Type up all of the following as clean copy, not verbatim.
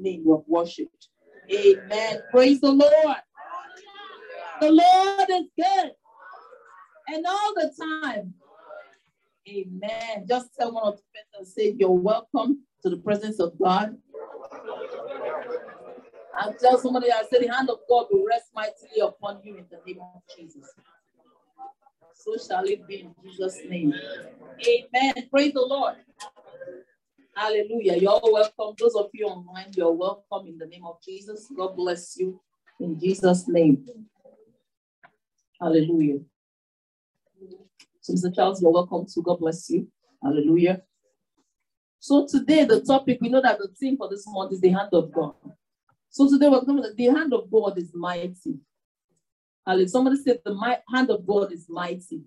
name we have worshipped. Amen. Praise the Lord. The Lord is good. And all the time. Amen. Just tell one of the people and say, you're welcome to the presence of God. And tell somebody, I say, the hand of God will rest mightily upon you in the name of Jesus. So shall it be in Jesus' name. Amen. Praise the Lord. Hallelujah. You're all welcome. Those of you online, you're welcome in the name of Jesus. God bless you in Jesus' name. Hallelujah. So, Mr. Charles, you're welcome too. God bless you. Hallelujah. So today, the topic, we know that the theme for this month is the hand of God. So today, we're going to the hand of God is mighty. Hallelujah. Somebody said the hand of God is mighty.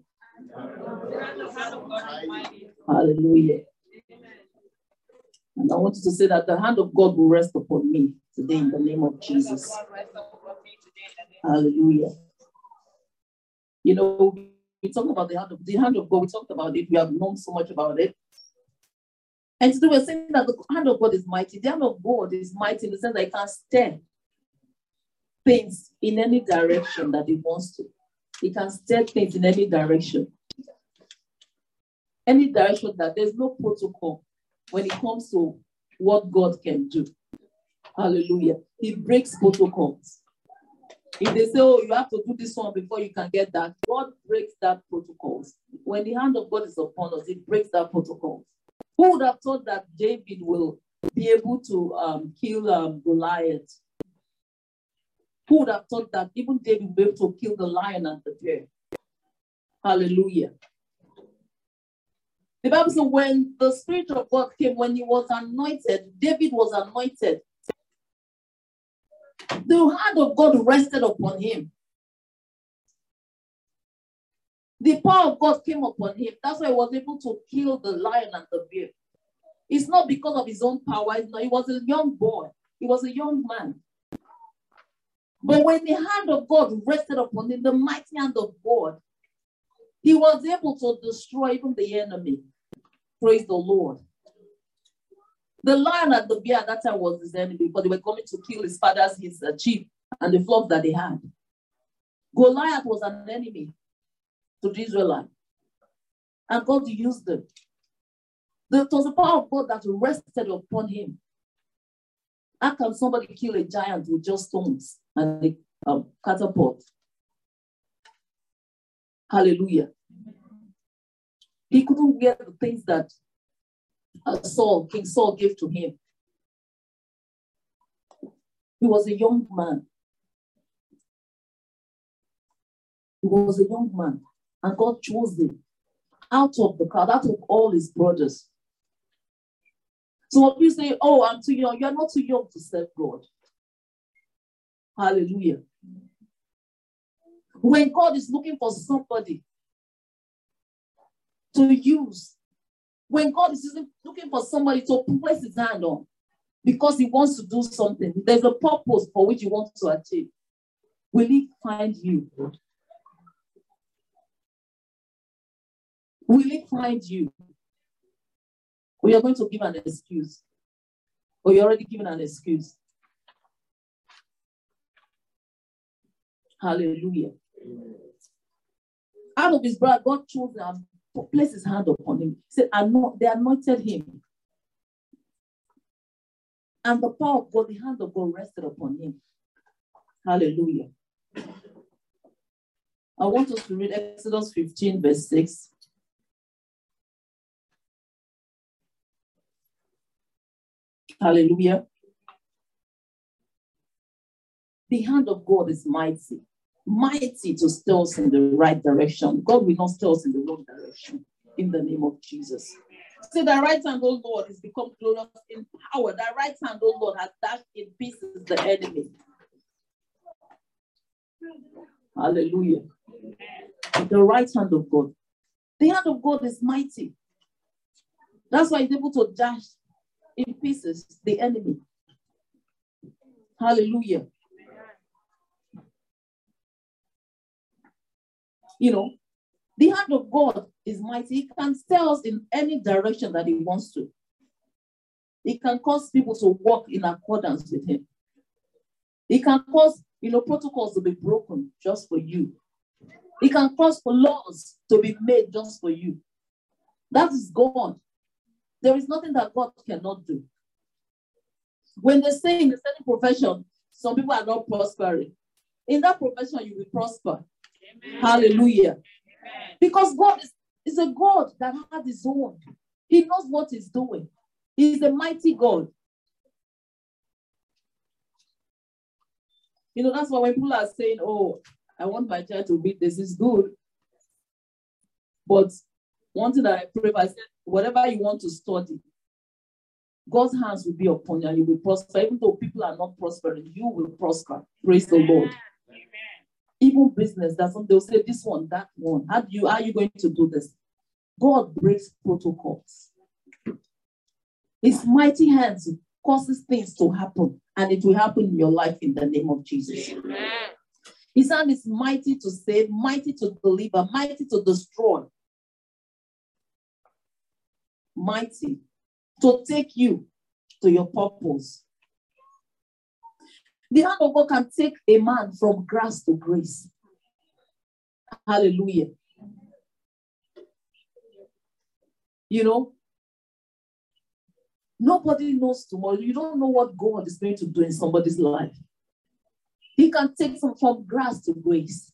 Hallelujah. And I want you to say that the hand of God will rest upon me today in the name of Jesus. Hallelujah. You know, we talk about the hand of God. We talked about it. We have known so much about it. And today we're saying that the hand of God is mighty. The hand of God is mighty in the sense that it can stir things in any direction that it wants to. It can stir things in any direction. Any direction that there's no protocol when it comes to what God can do. Hallelujah. He breaks protocols. If they say, oh, you have to do this one before you can get that, God breaks that protocols. When the hand of God is upon us, it breaks that protocol. Who would have thought that David will be able to kill Goliath? Who would have thought that even David will be able to kill the lion and the bear? Hallelujah. The Bible says when the Spirit of God came, when he was anointed, David was anointed. The hand of God rested upon him. The power of God came upon him. That's why he was able to kill the lion and the bear. It's not because of his own power. It's not. He was a young boy. He was a young man. But when the hand of God rested upon him, the mighty hand of God, he was able to destroy even the enemy. Praise the Lord. The lion and the bear at that time was his enemy because they were coming to kill his father's, his chief, and the flock that they had. Goliath was an enemy to the Israelites. And God used them. It was the power of God that rested upon him. How can somebody kill a giant with just stones and a catapult? Hallelujah. He couldn't get the things that King Saul gave to him. He was a young man. He was a young man. And God chose him out of the crowd, out of all his brothers. So when you say, oh, I'm too young, you're not too young to serve God. Hallelujah. When God is looking for somebody to use, when God is looking for somebody to place his hand on because he wants to do something, there's a purpose for which he wants to achieve. Will he find you? Will he find you? Or you're going to give an excuse? Or you're already giving an excuse? Hallelujah. Out of his blood, God chose him to place his hand upon him. He said, they anointed him. And the power of God, the hand of God rested upon him. Hallelujah. I want us to read Exodus 15, verse 6. Hallelujah. The hand of God is mighty. Mighty to steer us in the right direction. God will not steer us in the wrong direction. In the name of Jesus. See, the right hand, oh Lord, is become glorious in power. The right hand, oh Lord, has dashed in pieces the enemy. Hallelujah. The right hand of God. The hand of God is mighty. That's why he's able to dash in pieces the enemy. Hallelujah. You know, the hand of God is mighty. He can steer us in any direction that he wants to. It can cause people to walk in accordance with him. It can cause, protocols to be broken just for you. It can cause for laws to be made just for you. That is God. There is nothing that God cannot do. When they say in a certain profession, some people are not prospering. In that profession, you will prosper. Amen. Hallelujah. Amen. Because God is a God that has his own. He knows what he's doing. He's a mighty God. That's why when people are saying, oh, I want my child to read this, is good. But one thing that I pray for, I said, whatever you want to study, God's hands will be upon you and you will prosper. Even though people are not prospering, you will prosper. Praise the Lord. Amen. Even business, they'll say this one, that one. How are you going to do this? God breaks protocols. His mighty hands causes things to happen, and it will happen in your life in the name of Jesus. Amen. His hand is mighty to save, mighty to deliver, mighty to destroy. Mighty to take you to your purpose. The hand of God can take a man from grass to grace. Hallelujah. Nobody knows tomorrow. You don't know what God is going to do in somebody's life. He can take them from grass to grace.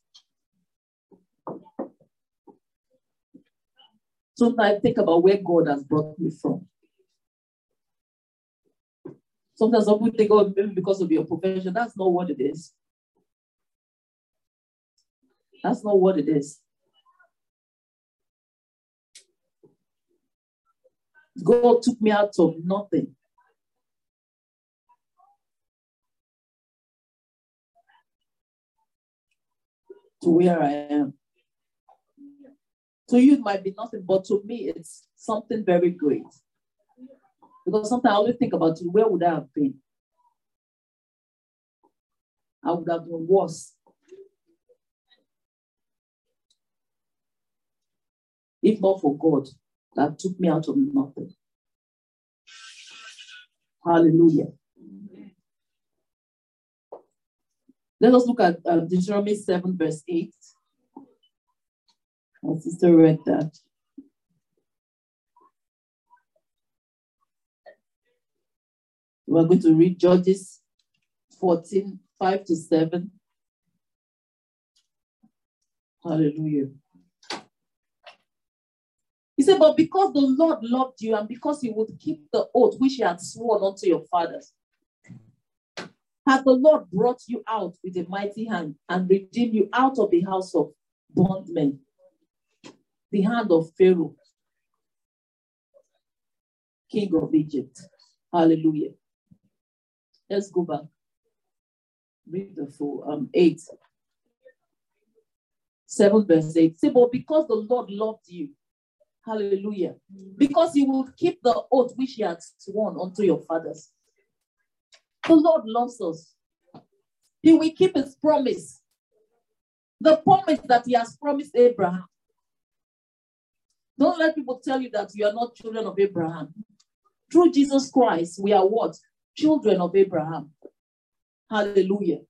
Sometimes I think about where God has brought me from. Sometimes some people think, oh, maybe because of your profession. That's not what it is. That's not what it is. God took me out of nothing. To where I am. To you, it might be nothing, but to me, it's something very great. Because sometimes I always think about it, where would I have been? I would have been worse. If not for God that took me out of nothing. Hallelujah. Let us look at Deuteronomy 7, verse 8. My sister read that. We're going to read Judges 14, 5 to 7. Hallelujah. He said, but because the Lord loved you and because you would keep the oath which he had sworn unto your fathers, has the Lord brought you out with a mighty hand and redeemed you out of the house of bondmen, the hand of Pharaoh, king of Egypt. Hallelujah. Let's go back. Read the full 8. 7 verse 8. Say, but because the Lord loved you, hallelujah, because he will keep the oath which he had sworn unto your fathers. The Lord loves us. He will keep his promise. The promise that he has promised Abraham. Don't let people tell you that you are not children of Abraham. Through Jesus Christ, we are what? Children of Abraham. Hallelujah.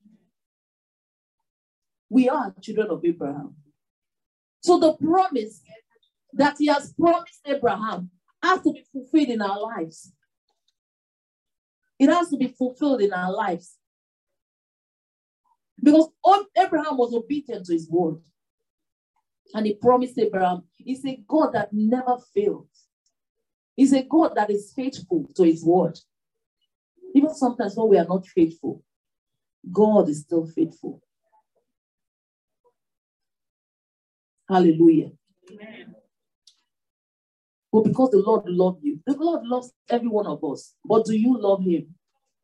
We are children of Abraham. So the promise that he has promised Abraham has to be fulfilled in our lives. It has to be fulfilled in our lives. Because Abraham was obedient to his word. And he promised Abraham, he's a God that never fails. He's a God that is faithful to his word. Even sometimes when we are not faithful, God is still faithful. Hallelujah. Amen. But because the Lord loved you, the Lord loves every one of us. But do you love him?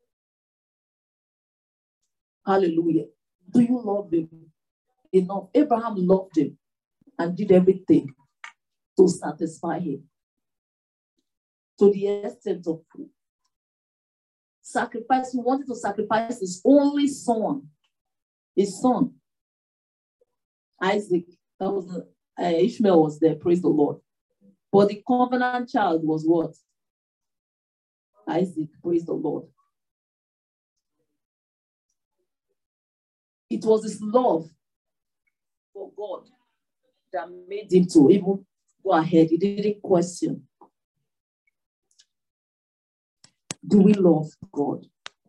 Hallelujah. Do you love him enough? Abraham loved him and did everything to satisfy him. To the extent of sacrifice. He wanted to sacrifice his only son. His son. Isaac. That was Ishmael was there. Praise the Lord. But the covenant child was what? Isaac. Praise the Lord. It was his love for God that made him to even go ahead. He didn't question. Do we love God?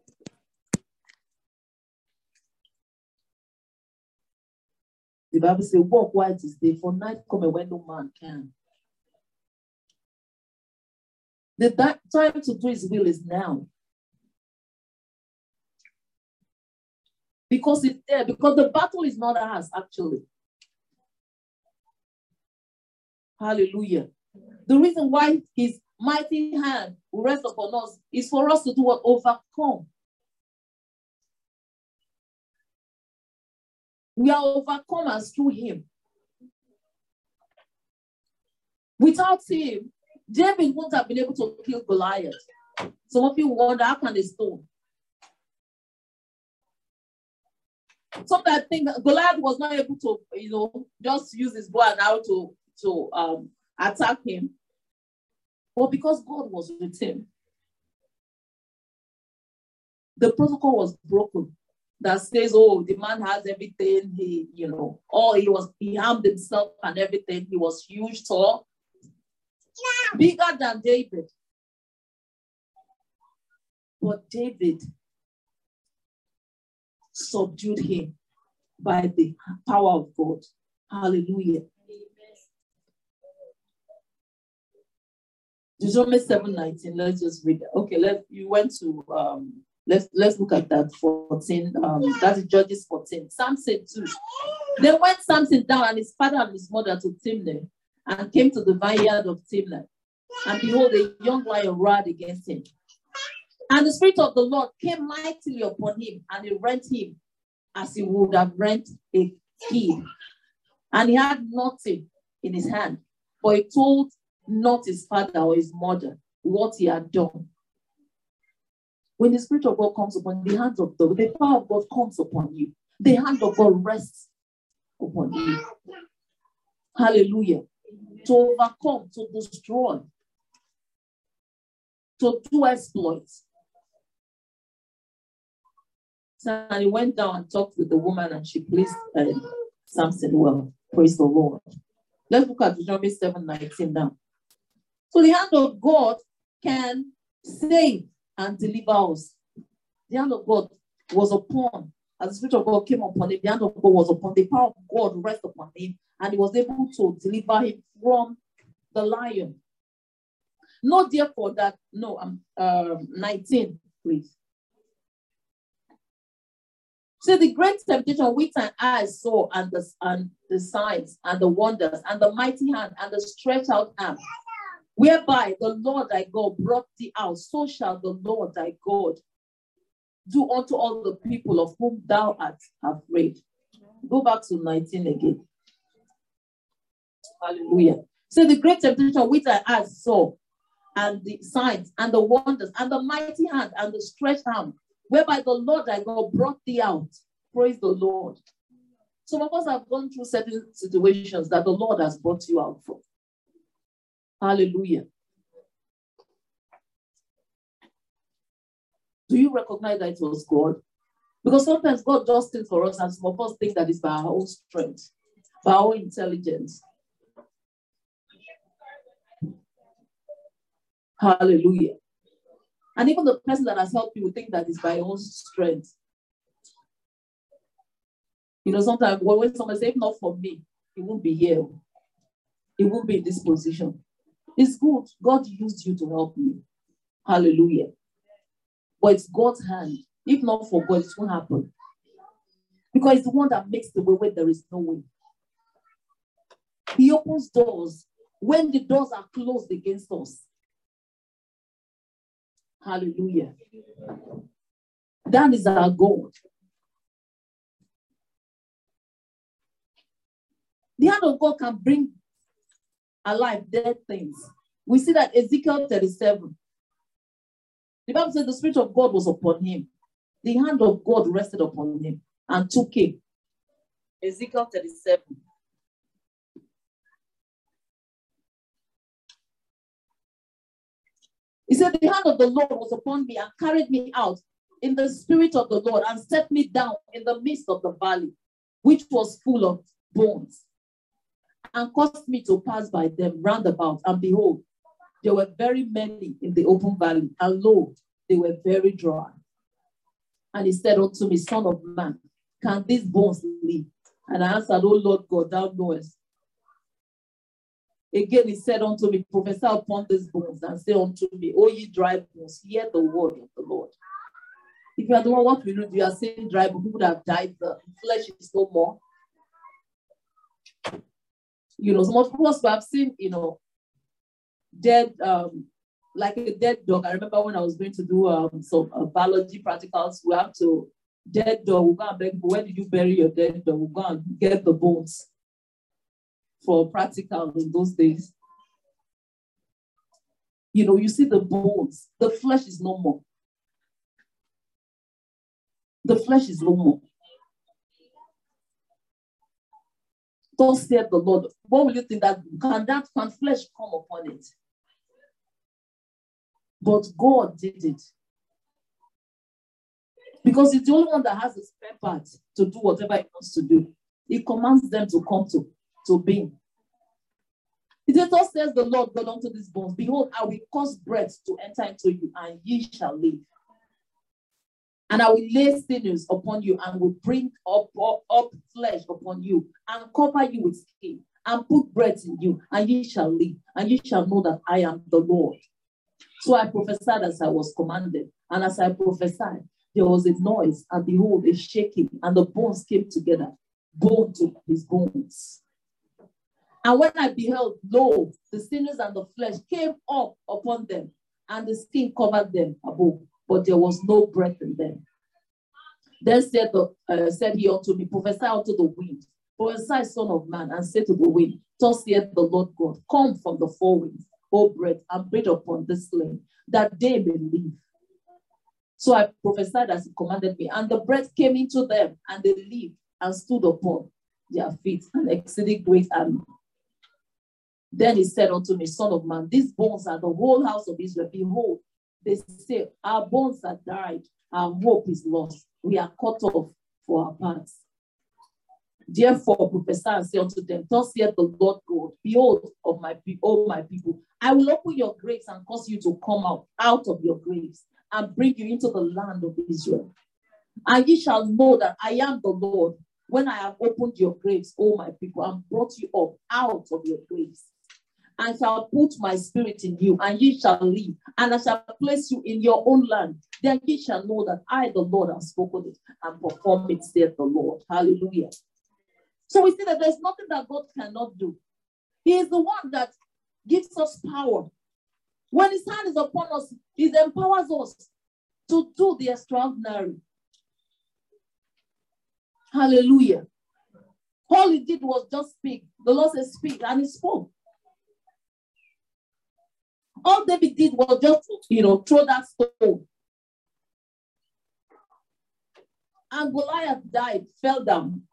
The Bible says, walk while it is day, for night cometh when no man can. The time to do his will is now. Because it's there, because the battle is not ours, actually. Hallelujah. The reason why his mighty hand will rest upon us is for us to do what? Overcome. We are overcomers through him. Without him, David wouldn't have been able to kill Goliath. Some of you wonder, how can a stone? Sometimes I think Goliath was not able to, just use his bow and arrow to attack him. But because God was with him, the protocol was broken. That says, oh, the man has everything, he armed himself and everything. He was huge, tall, bigger than David. But David subdued him by the power of God. Hallelujah. Deuteronomy 7:19. Let's just read it. Okay, you went to let's look at that 14. That is Judges 14. Samson too. Then went Samson down and his father and his mother to Timnah and came to the vineyard of Timnah. And behold, a young lion roared against him. And the Spirit of the Lord came mightily upon him, and he rent him as he would have rent a kid. And he had nothing in his hand, for he told not his father or his mother what he had done. When the Spirit of God comes upon the hands of God, the power of God comes upon you. The hand of God rests upon you. Hallelujah. To overcome, to destroy, to do exploits. So he went down and talked with the woman, and she pleased Samson well. Praise the Lord. Let's look at Deuteronomy 7:19 now. So the hand of God can save and deliver us. The hand of God was upon, as the Spirit of God came upon him, the hand of God was upon, the power of God rested upon him, and he was able to deliver him from the lion. Not therefore that, 19, please. So the great temptation which thine eyes saw, and the signs and the wonders and the mighty hand and the stretched out arm, whereby the Lord thy God brought thee out, so shall the Lord thy God do unto all the people of whom thou art afraid. Go back to 19 again. Hallelujah. So the great temptation which thy eyes saw, and the signs and the wonders and the mighty hand and the stretched arm, whereby the Lord thy God brought thee out. Praise the Lord. Some of us have gone through certain situations that the Lord has brought you out from. Hallelujah. Do you recognize that it was God? Because sometimes God does things for us, and some of us think that it's by our own strength, by our own intelligence. Hallelujah. And even the person that has helped you will think that it's by your own strength. Sometimes when someone says, if not for me, he won't be here. He won't be in this position. It's good. God used you to help me. Hallelujah. But it's God's hand. If not for God, it won't happen. Because it's the one that makes the way where there is no way. He opens doors when the doors are closed against us. Hallelujah. That is our God. The hand of God can bring alive dead things. We see that Ezekiel 37. The Bible says the Spirit of God was upon him. The hand of God rested upon him and took him. Ezekiel 37. He said, the hand of the Lord was upon me and carried me out in the spirit of the Lord and set me down in the midst of the valley, which was full of bones, and caused me to pass by them round about. And behold, there were very many in the open valley, and lo, they were very dry. And he said unto me, Son of man, can these bones live? And I answered, O Lord God, thou knowest. Again he said unto me, prophesy upon these bones, and say unto me, O ye dry bones, hear the word of the Lord. If you are the one, what we do, you are saying dry bones, people that have died, the flesh is no more. You know, some of us have seen, you know, dead, like a dead dog. I remember when I was going to do some biology practicals, we have to, dead dog, we'll go and beg, where did you bury your dead dog? We'll go and get the bones for practical in those days. You know, you see the bones, the flesh is no more. The flesh is no more. Thus said the Lord. What will you think that can flesh come upon it? But God did it. Because it's the only one that has the spare part to do whatever he wants to do. He commands them to come to being. It thus says the Lord God unto these bones, behold, I will cause breath to enter into you, and ye shall live. And I will lay sinews upon you, and will bring up flesh upon you, and cover you with skin, and put breath in you, and ye shall live, and ye shall know that I am the Lord. So I prophesied as I was commanded, and as I prophesied, there was a noise, and behold, a shaking, and the bones came together, bone to his bones. And when I beheld, lo, the sinews and the flesh came up upon them, and the skin covered them above, but there was no breath in them. Then said he unto me, prophesy unto the wind, prophesy, son of man, and say to the wind, thus saith the Lord God, come from the four winds, O breath, and breathe upon the slain, that they may live. So I prophesied as he commanded me, and the breath came into them, and they lived and stood upon their feet, an exceeding great army. Then he said unto me, son of man, these bones are the whole house of Israel. Behold, they say, our bones are died, our hope is lost. We are cut off for our parts. Therefore prophesy and say unto them, thus saith the Lord God, behold, of my people, my people, I will open your graves and cause you to come out of your graves, and bring you into the land of Israel. And ye shall know that I am the Lord, when I have opened your graves, O my people, and brought you up out of your graves, and shall put my spirit in you, and ye shall live, and I shall place you in your own land. Then ye shall know that I, the Lord, have spoken it and perform it, saith the Lord. Hallelujah. So we see that there's nothing that God cannot do. He is the one that gives us power. When his hand is upon us, he empowers us to do the extraordinary. Hallelujah. All he did was just speak. The Lord said, speak, and he spoke. All David did was just, throw that stone. And Goliath died, fell down.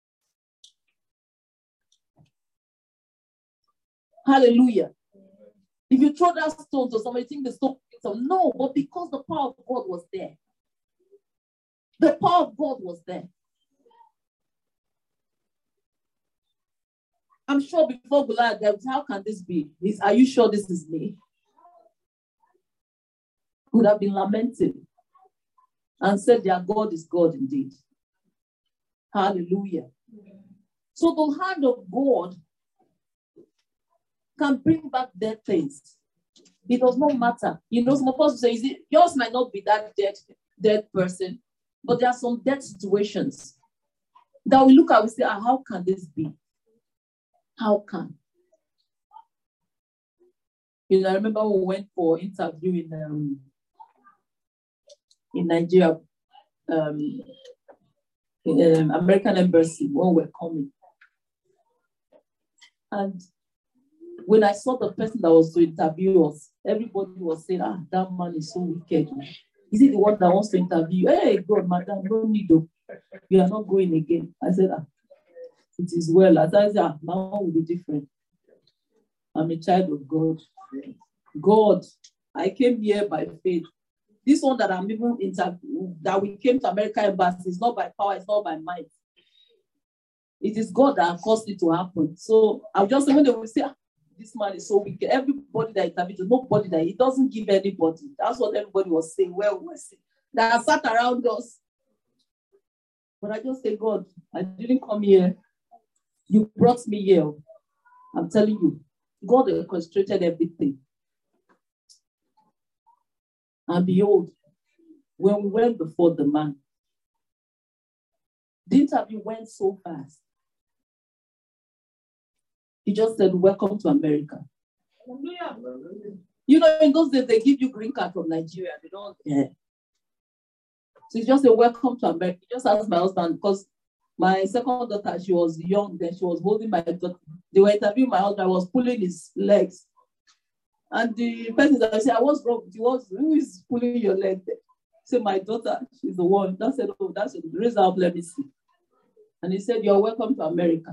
Hallelujah. If you throw that stone to somebody, think the stone picks up. No, but because the power of God was there. The power of God was there. I'm sure before Goliath, how can this be? Are you sure this is me? Could have been lamenting and said their God is God indeed. Hallelujah. So the hand of God can bring back dead things. It does not matter. Some of us say, yours might not be that dead person, but there are some dead situations that we look at, we say, how can this be? How can? I remember when we went for interview in Nigeria, in American Embassy, when we were coming. And when I saw the person that was to interview us, everybody was saying, that man is so wicked. Is he the one that wants to interview you? Hey, God, madam, no need to. You are not going again. I said, it is well. As I said, my one will be different. I'm a child of God. God I came here by faith. This one that I'm even that we came to America Embassy is not by power, it's not by might. It is God that caused it to happen. So I'll just say, when they will say, this man is so wicked. Everybody that interviewed, nobody that he doesn't give anybody. That's what everybody was saying. Well, we see that sat around us. But I just say, God, I didn't come here. You brought me here. I'm telling you, God orchestrated everything. And behold, when we went before the man, the interview went so fast. He just said, welcome to America. You know, in those days, they give you green card from Nigeria. They don't. Yeah. So he just said, welcome to America. He just asked my husband, because my second daughter, she was young, then she was holding my daughter. They were interviewing my husband. I was pulling his legs. And the person that said, what's wrong with you? Who is pulling your leg? He said, my daughter, she's the one. That said, oh, that's it. Raise up, let me see. And he said, you're welcome to America.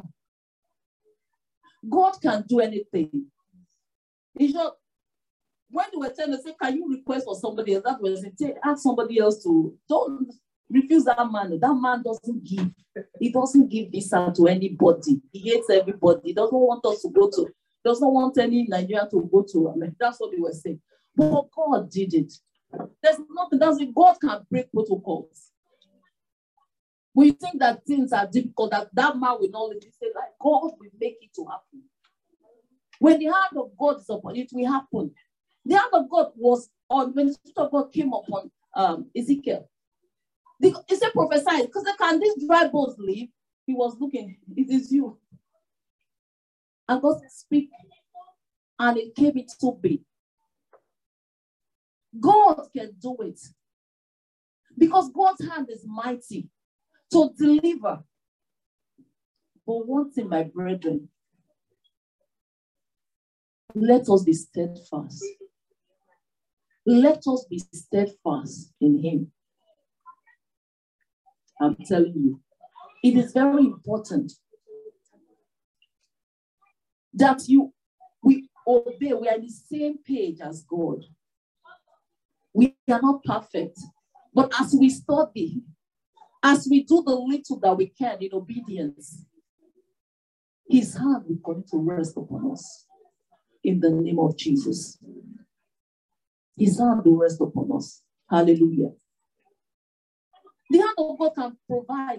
God can do anything. It's just, when they were telling us, say, can you request for somebody else? That was it. Ask somebody else to, don't refuse that man. That man doesn't give. He doesn't give visa to anybody. He hates everybody. He doesn't want us to go to, doesn't want any Nigerian to go to America. That's what they were saying. But God did it. There's nothing, that's it. God can break protocols. When you think that things are difficult, that man will not let you say, like, God will make it to happen. When the hand of God is upon it, will happen. The hand of God was on, when the Spirit of God came upon Ezekiel. He said, prophesy, because can these dry bones live? He was looking, it is you. And God said, speak. And it came into being. God can do it. Because God's hand is mighty to deliver. But one thing, my brethren, let us be steadfast. Let us be steadfast in him. I'm telling you, it is very important that we obey. We are on the same page as God. We are not perfect. But as we study, as we do the little that we can in obedience, his hand will come to rest upon us in the name of Jesus. His hand will rest upon us. Hallelujah. The hand of God can provide,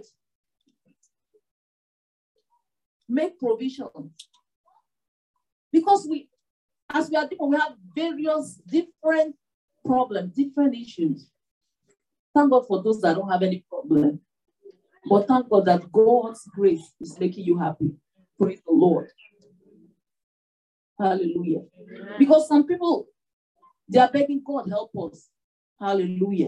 make provision. Because as we are different, we have various different problems, different issues. Thank God for those that don't have any problem. But thank God that God's grace is making you happy. Praise the Lord. Hallelujah. Because some people, they are begging God, help us. Hallelujah.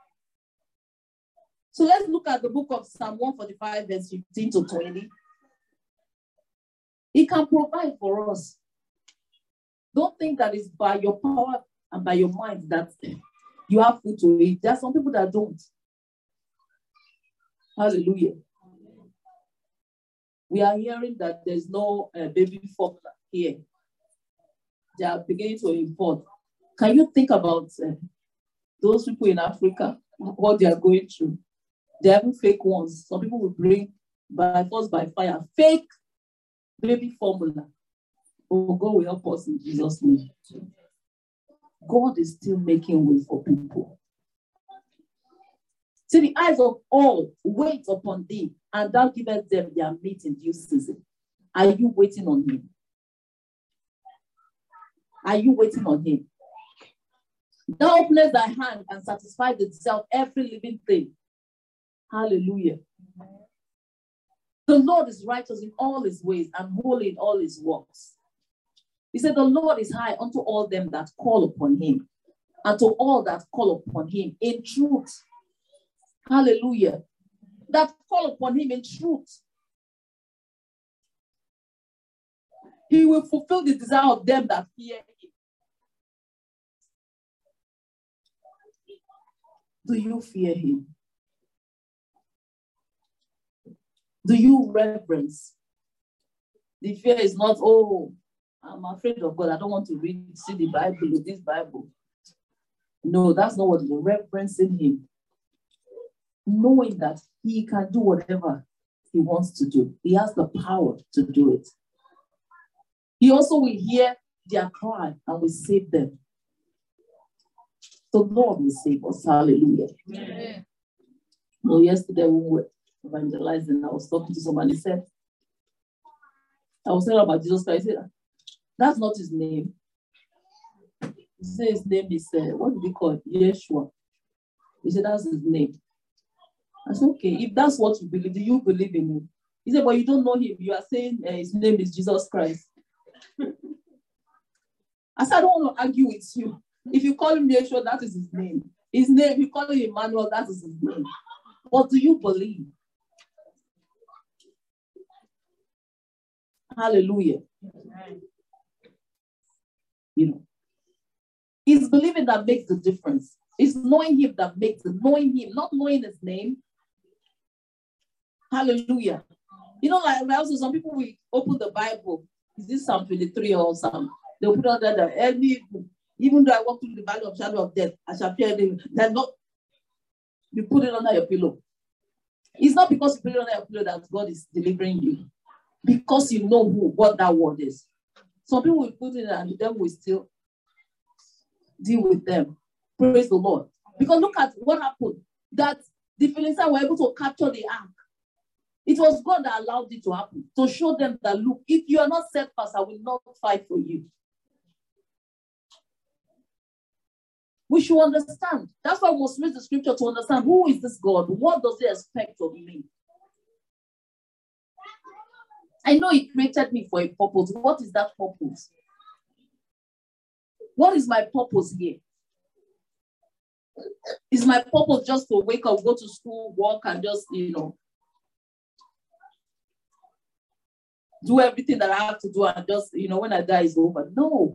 So let's look at the book of Psalm 145, verse 15 to 20. He can provide for us. Don't think that it's by your power and by your mind that you have food to eat. There are some people that don't. Hallelujah. We are hearing that there's no baby formula here. They are beginning to import. Can you think about those people in Africa, what they are going through? They have fake ones. Some people will bring by force, by fire, fake baby formula. Oh, God will help us in Jesus' name. God is still making way for people. See, the eyes of all wait upon thee, and thou givest them their meat in due season. Are you waiting on him? Are you waiting on him? Thou openest thy hand and satisfy the desire of every living thing. Hallelujah. The Lord is righteous in all his ways and holy in all his works. He said, the Lord is high unto all them that call upon him, and to all that call upon him in truth. Hallelujah. That call upon him in truth. He will fulfill the desire of them that fear him. Do you fear him? Do you reverence? The fear is not, oh, I'm afraid of God. I don't want to see the Bible, this Bible. No, that's not what you're reverencing him. Knowing that he can do whatever he wants to do. He has the power to do it. He also will hear their cry and will save them. The Lord will save us. Hallelujah. Amen. No, yesterday when we were evangelizing, I was talking to somebody, said, I was telling about Jesus Christ. I said, that's not his name. He said his name is, what did he call it? Yeshua. He said, that's his name. I said, okay, if that's what you believe, do you believe in him? He said, but you don't know him. You are saying his name is Jesus Christ. I said, I don't want to argue with you. If you call him Yeshua, that is his name. His name, if you call him Emmanuel, that is his name. What do you believe? Hallelujah. You know, it's believing that makes the difference. It's knowing him that makes it. Knowing him, not knowing his name. Hallelujah. You know, like also some people will open the Bible. Is this Psalm 23 or something? They'll put out that even though I walk through the valley of shadow of death, I shall fear them. Then not you put it under your pillow. It's not because you put it under your pillow that God is delivering you. Because you know what that word is. Some people will put it and the devil will still deal with them. Praise the Lord. Because look at what happened. That the Philistines were able to capture the ark. It was God that allowed it to happen. To show them that, look, if you are not set fast, I will not fight for you. We should understand. That's why we must read the scripture to understand who is this God? What does he expect of me? I know he created me for a purpose. What is that purpose? What is my purpose here? Is my purpose just to wake up, go to school, work, and just, do everything that I have to do and just, when I die, it's over? No.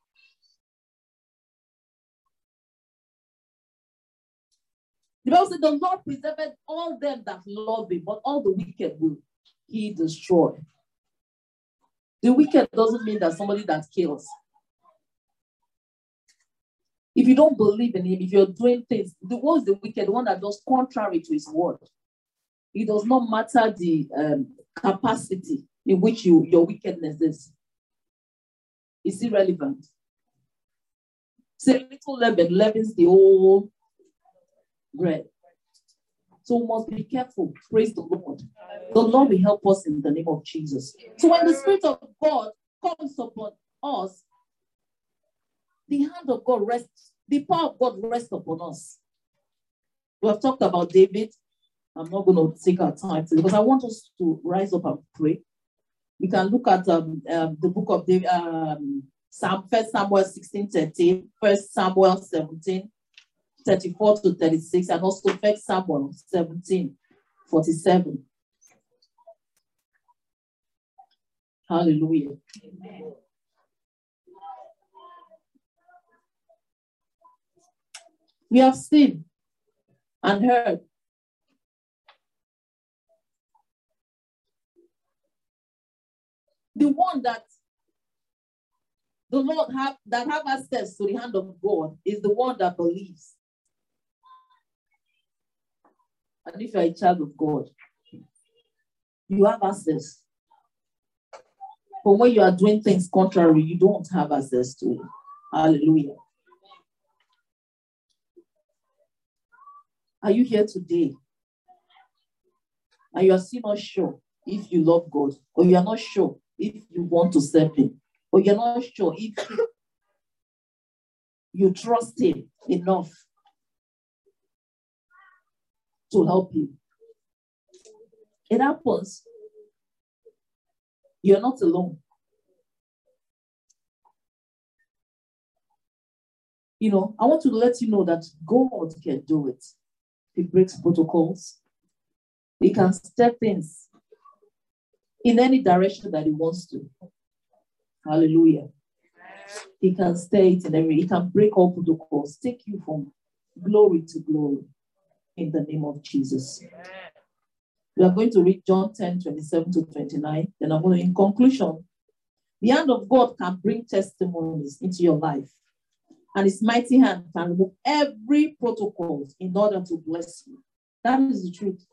The Bible said, the Lord preserved all them that love him, but all the wicked will he destroy. The wicked doesn't mean that somebody that kills. If you don't believe in him, if you're doing things, the one is the wicked, the one that does contrary to his word. It does not matter the capacity in which your wickedness is. It's irrelevant. Say little leaven leavens the whole bread. So we must be careful. Praise the Lord. The Lord will help us in the name of Jesus. So when the Spirit of God comes upon us, the hand of God rests, the power of God rests upon us. We have talked about David. I'm not going to take our time today because I want us to rise up and pray. We can look at the book of David, 1 Samuel 16:13, 1 Samuel 17:34 to 36, and also 1 Samuel 17:47. Hallelujah. Amen. We have seen and heard the one that the Lord have access to the hand of God is the one that believes. And if you're a child of God, you have access. But when you are doing things contrary, you don't have access to it. Hallelujah. Are you here today? And you are still not sure if you love God, or you are not sure if you want to serve him, or you're not sure if you trust him enough to help you. It happens. You're not alone. I want to let you know that God can do it. He breaks protocols. He can step things in any direction that he wants to. Hallelujah. He can stay it in every, he can break all protocols, take you from glory to glory in the name of Jesus. We are going to read John 10:27 to 29. Then I'm going to, in conclusion, the hand of God can bring testimonies into your life. And his mighty hand can remove every protocol in order to bless you. That is the truth.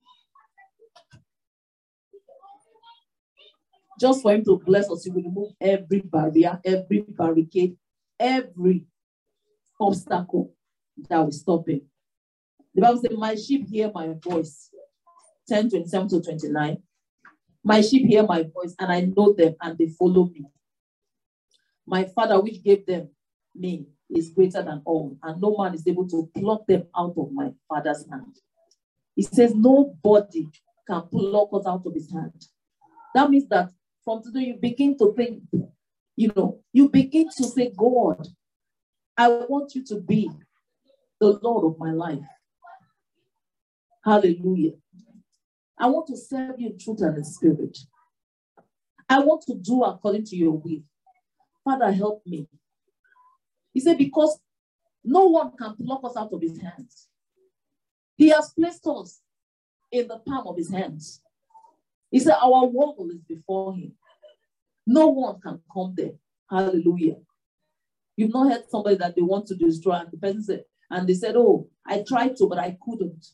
Just for him to bless us, he will remove every barrier, every barricade, every obstacle that will stop him. The Bible says, my sheep hear my voice. 10:27-29. My sheep hear my voice, and I know them, and they follow me. My Father, which gave them me, is greater than all, and no man is able to pluck them out of my Father's hand. He says, nobody can pluck us out of his hand. That means that from today, you begin to think, you begin to say, God, I want you to be the Lord of my life. Hallelujah. I want to serve you in truth and in spirit. I want to do according to your will. Father, help me. He said, because no one can pluck us out of his hands. He has placed us in the palm of his hands. He said, our wall is before him. No one can come there. Hallelujah. You've not heard somebody that they want to destroy, and the person said, and they said, oh, I tried to, but I couldn't.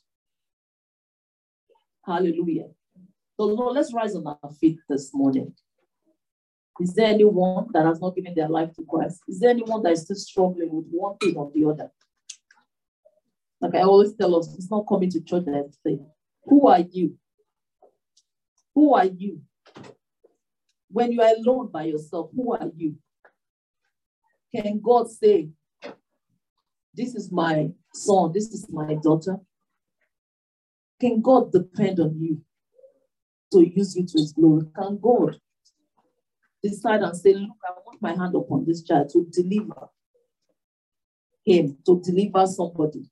Hallelujah. So Lord, let's rise on our feet this morning. Is there anyone that has not given their life to Christ? Is there anyone that is still struggling with one thing or the other? Like I always tell us, it's not coming to church every day. Who are you? Who are you? When you are alone by yourself, who are you? Can God say, this is my son, this is my daughter? Can God depend on you to use you to his glory? Can God decide and say, look, I want my hand upon this child to deliver him, to deliver somebody?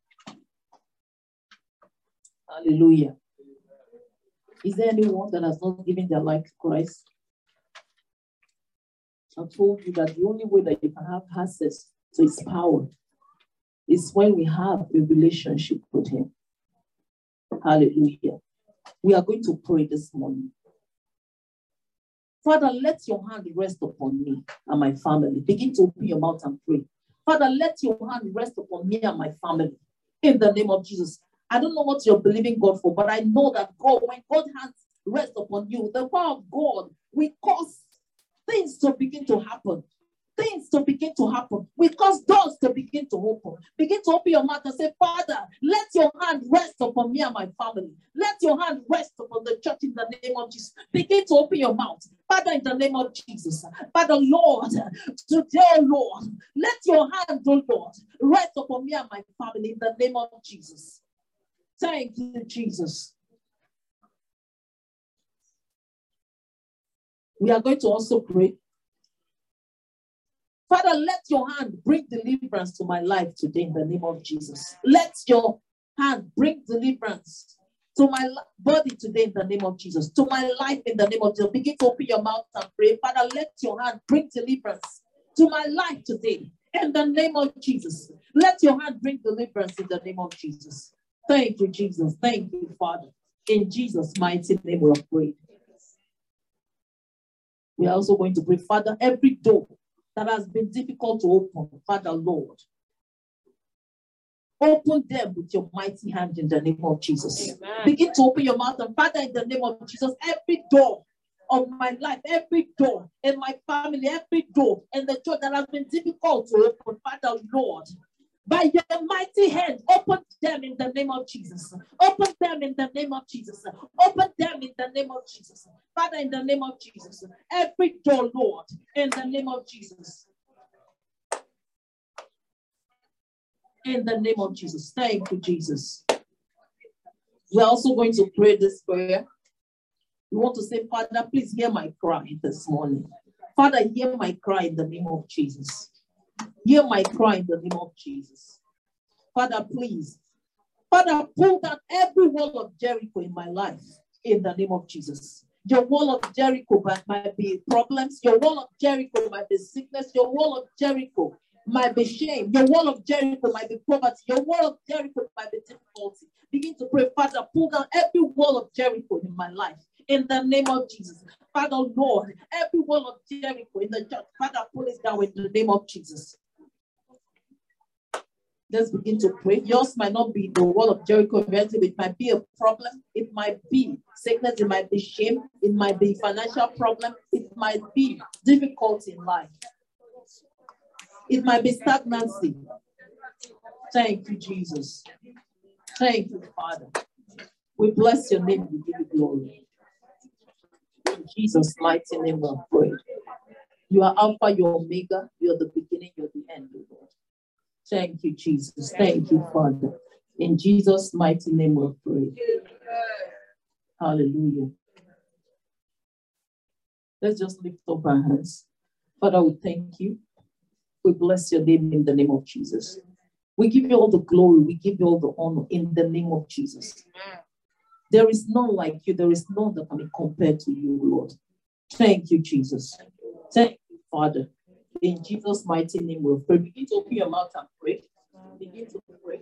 Hallelujah. Is there anyone that has not given their life to Christ? I told you that the only way that you can have access to his power is when we have a relationship with him. Hallelujah. We are going to pray this morning. Father, let your hand rest upon me and my family. Begin to open your mouth and pray. Father, let your hand rest upon me and my family. In the name of Jesus. I don't know what you're believing God for, but I know that God, when God's hands rest upon you, the power of God will cause things to begin to happen. Things to begin to happen. We cause doors to begin to open. Begin to open your mouth and say, Father, let your hand rest upon me and my family. Let your hand rest upon the church in the name of Jesus. Begin to open your mouth. Father, in the name of Jesus. Father, Lord, today, Lord, let your hand, oh Lord, rest upon me and my family in the name of Jesus. Thank you, Jesus. We are going to also pray. Father, let your hand bring deliverance to my life today in the name of Jesus. Let your hand bring deliverance to my body today in the name of Jesus. To my life in the name of Jesus. Begin to open your mouth and pray. Father, let your hand bring deliverance to my life today in the name of Jesus. Let your hand bring deliverance in the name of Jesus. Thank you, Jesus. Thank you, Father. In Jesus' mighty name we have prayed. We are also going to pray, Father, every door that has been difficult to open, Father, Lord, open them with your mighty hand in the name of Jesus. Amen. Begin to open your mouth and Father, in the name of Jesus, every door of my life, every door in my family, every door in the church that has been difficult to open, Father, Lord, by your mighty hand, open them in the name of Jesus. Open them in the name of Jesus. Open them in the name of Jesus. Father, in the name of Jesus. Every door, Lord, in the name of Jesus. In the name of Jesus. Thank you, Jesus. We're also going to pray this prayer. We want to say, Father, please hear my cry this morning. Father, hear my cry in the name of Jesus. Hear my cry in the name of Jesus. Father, please. Father, pull down every wall of Jericho in my life in the name of Jesus. Your wall of Jericho might be problems. Your wall of Jericho might be sickness. Your wall of Jericho might be shame. Your wall of Jericho might be poverty. Your wall of Jericho might be difficulty. Begin to pray, Father, pull down every wall of Jericho in my life in the name of Jesus. Father, Lord, every wall of Jericho in the church, Father, pull it down in the name of Jesus. Let's begin to pray. Yours might not be the wall of Jericho. It might be a problem. It might be sickness. It might be shame. It might be financial problem. It might be difficulty in life. It might be stagnancy. Thank you, Jesus. Thank you, Father. We bless your name. We give you glory. In Jesus' mighty name we pray. You are Alpha, you are Omega. You are the beginning, you are the end, Lord. Thank you, Jesus. Thank you, Father. In Jesus' mighty name we pray. Hallelujah. Let's just lift up our hands. Father, we thank you. We bless your name in the name of Jesus. We give you all the glory. We give you all the honor in the name of Jesus. There is none like you. There is none that can be compared to you, Lord. Thank you, Jesus. Thank you, Father. In Jesus' mighty name we pray. Begin to open your mouth and pray. Begin to pray.